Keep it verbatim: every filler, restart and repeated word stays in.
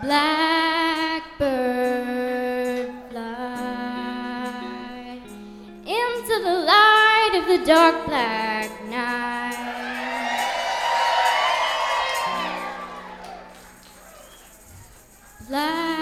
Blackbird fly into the light of the dark black night. Black